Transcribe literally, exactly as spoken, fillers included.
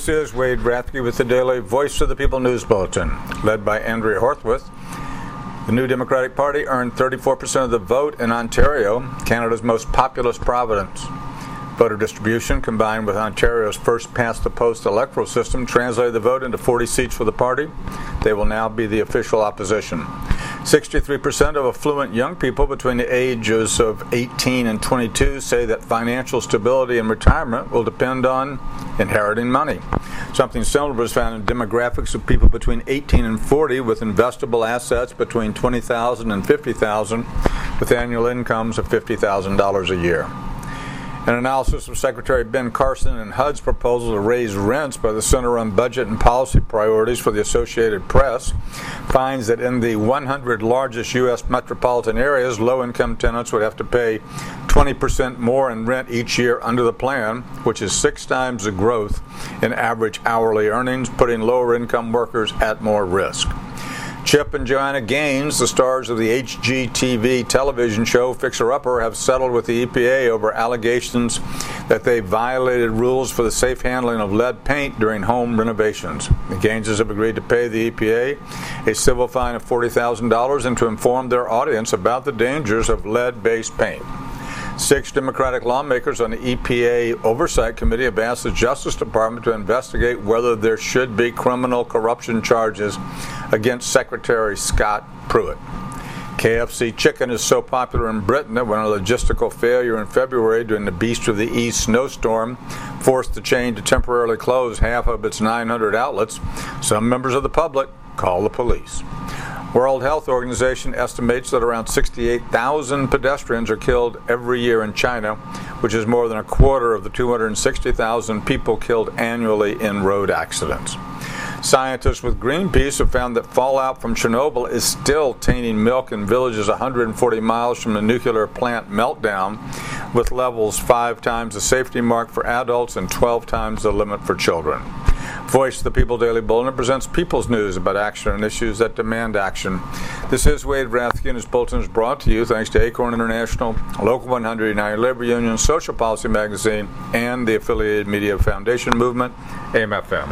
This is Wade Rathke with the Daily Voice of the People News Bulletin, led by Andrea Horthwith. The New Democratic Party earned thirty-four percent of the vote in Ontario, Canada's most populous province. Voter distribution, combined with Ontario's first past-the-post electoral system, translated the vote into forty seats for the party. They will now be the official opposition. sixty-three percent of affluent young people between the ages of eighteen and twenty-two say that financial stability in retirement will depend on inheriting money. Something similar was found in demographics of people between eighteen and forty with investable assets between twenty thousand dollars and fifty thousand dollars with annual incomes of fifty thousand dollars a year. An analysis of Secretary Ben Carson and H U D's proposal to raise rents by the Center on Budget and Policy Priorities for the Associated Press finds that in the one hundred largest U S metropolitan areas, low-income tenants would have to pay twenty percent more in rent each year under the plan, which is six times the growth in average hourly earnings, putting lower-income workers at more risk. Chip and Joanna Gaines, the stars of the H G T V television show Fixer Upper, have settled with the E P A over allegations that they violated rules for the safe handling of lead paint during home renovations. The Gaineses have agreed to pay the E P A a civil fine of forty thousand dollars and to inform their audience about the dangers of lead-based paint. Six Democratic lawmakers on the E P A Oversight Committee have asked the Justice Department to investigate whether there should be criminal corruption charges against Secretary Scott Pruitt. K F C chicken is so popular in Britain that when a logistical failure in February during the Beast of the East snowstorm forced the chain to temporarily close half of its nine hundred outlets, some members of the public called the police. World Health Organization estimates that around sixty-eight thousand pedestrians are killed every year in China, which is more than a quarter of the two hundred sixty thousand people killed annually in road accidents. Scientists with Greenpeace have found that fallout from Chernobyl is still tainting milk in villages one hundred forty miles from the nuclear plant meltdown, with levels five times the safety mark for adults and twelve times the limit for children. Voice of the People Daily Bulletin presents people's news about action and issues that demand action. This is Wade Rathke, and his bulletin is brought to you thanks to Acorn International, Local one hundred, United Labor Union, Social Policy Magazine, and the affiliated Media Foundation Movement, A M F M.